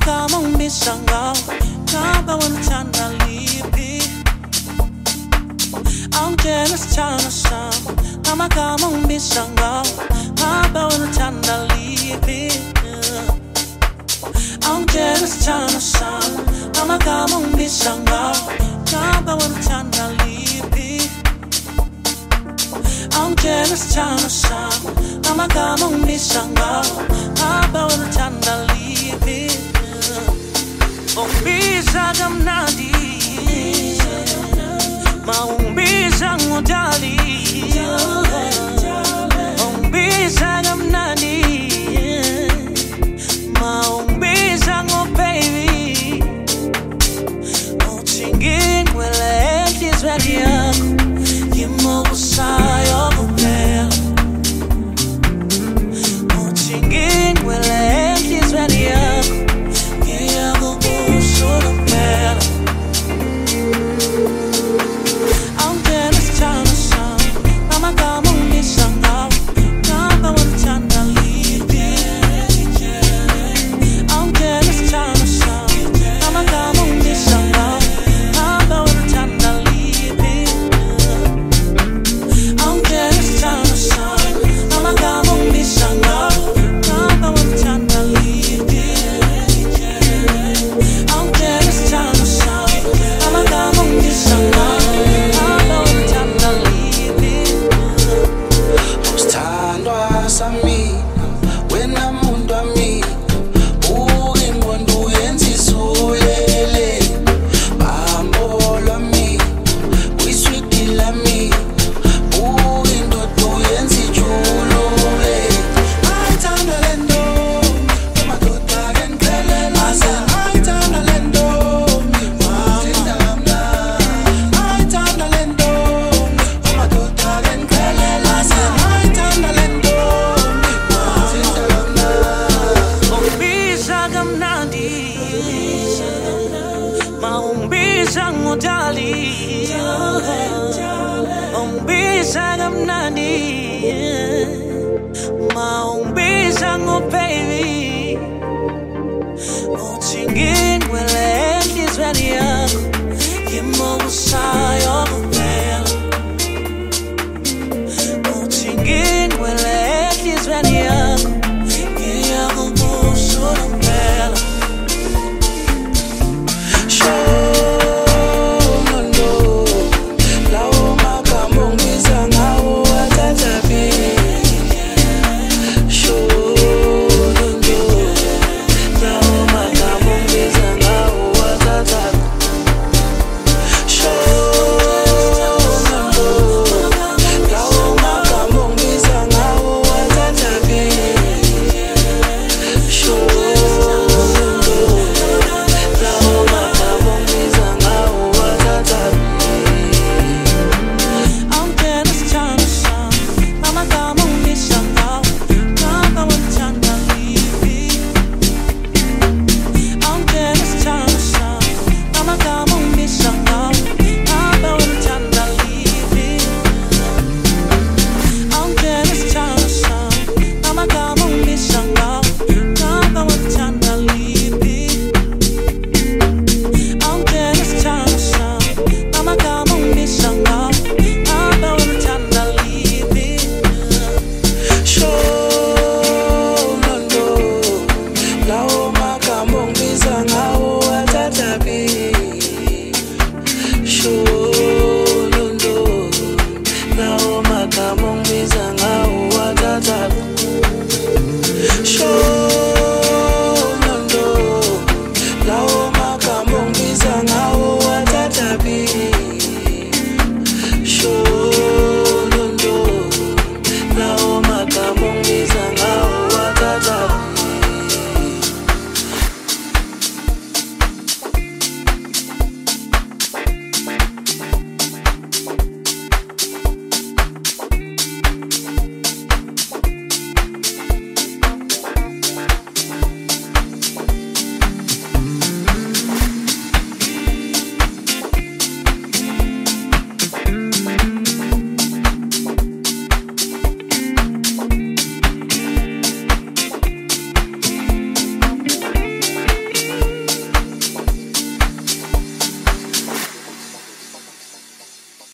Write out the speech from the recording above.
kama umbisanga kaba wanatanda lipi I'm jealous chana sam kama umbisanga kaba wanatanda lipi I'm jealous chana sam kama umbisanga kaba wanatanda lipi I'm jealous chana sam kama umbisanga kaba wanatanda lipi Umbiza gamnadi Maumbiza ngodali Umbiza gamnadi Maumbiza ngo baby Uchingin wele kizweli yako Kimo kusayo kupea Uchingin wele kizweli yako I'm jealous, China son. Mama got me some now. Kaba wanatanda lipi. I'm jealous, China son. Mama got me some now. Kaba wanatanda lipi. I'm jealous, China son. Mama got me some now. Kaba wanatanda lipi. I'm jealous, China son. Mama got me some now. Sami wena muntu ami uke ngondo yenzi suyele bambolo mi wiswiti lami uke ndodo yenzi julule ayithanda lento madoda kenkelela ayithanda lento mama ayithanda lento madoda kenkelela ayithanda lento Umbiza ngodali Umbiza gamnani Umbiza ngo baby